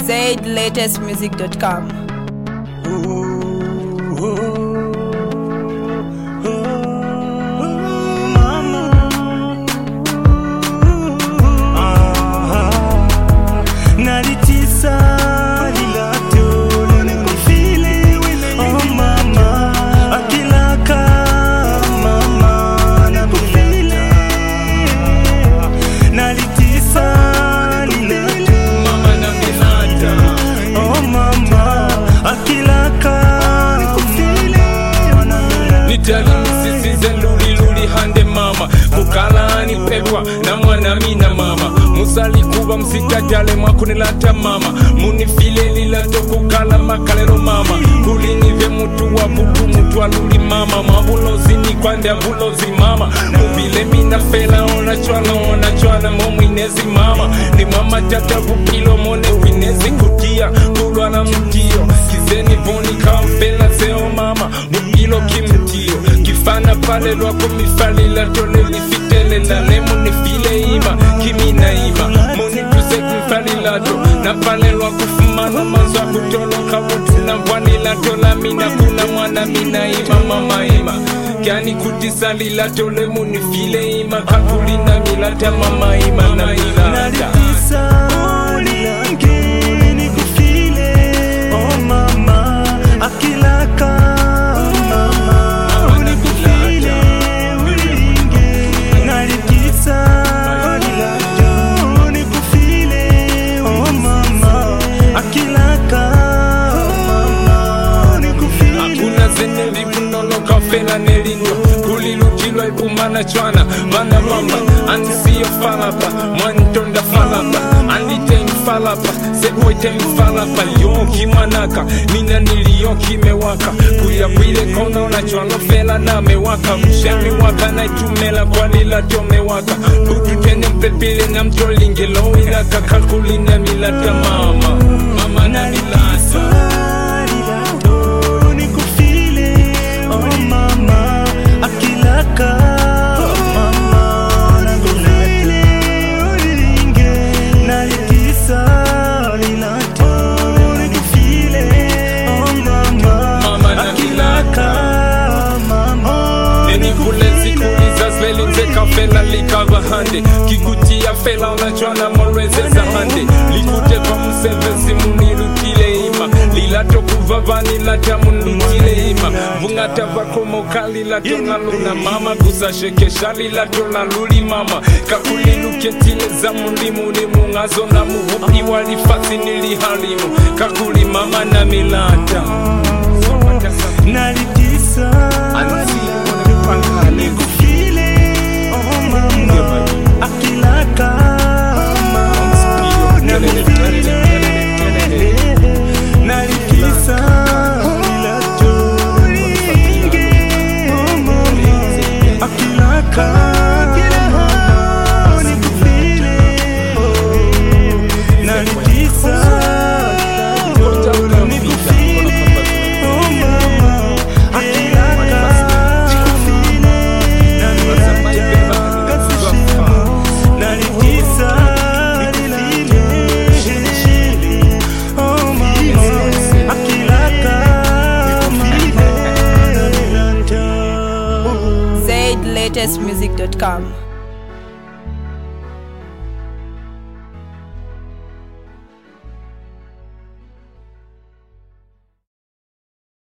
ZLatestmusic.com. Luli hande mama kukala anipewa na mwana mina mama musali kuba msikajale mwakunilata mama munifile lilato kukala makalero mama kulinive mutu wa mutu aluli mama mabulozi ni kwande abulozi mama mubile mina fela ona chwana momwinezi mama ni mama tata bukilo mone winezi kutia kulwa na mtio kizeni voni kamfela seo mama mubilo kimtio kifana pale lwako mifali la tole lifitele la lemu nifile ima kimina ima moni kuse kumfali lato na pale lwako fumano manzo kutolo kabutu na mwani lato la mina kuna mwana mina ima mama ima kiani kutisali lato lemu nifile ima kakulina milata mama ima na milata fela nelindo kulilukilwa ipumana chwana vana mama anisiyo falapa mwantonda falapa anditeng falapa sepoiteng falapa yonki manaka mina niliyoki mewaka kuya kwile kono na chwano fela na mewaka mshemi waka na itumela kwa lila tomewaka ututene mpepile na mtolingelo ilaka kakulina milata mama mama na milasa fela likava hande kikutia fela unachwana moreze za hande likute kwa msevezi munirutile ima lilato kuvavani lata munutile ima vungata vako mokali lato na luna mama kusashekesha lilato na luli mama kakuliluketile za mundimu ni mungazo na muvupi walifasi nilihalimu kakuli mama na milata nalitisa ZLatestmusic.com.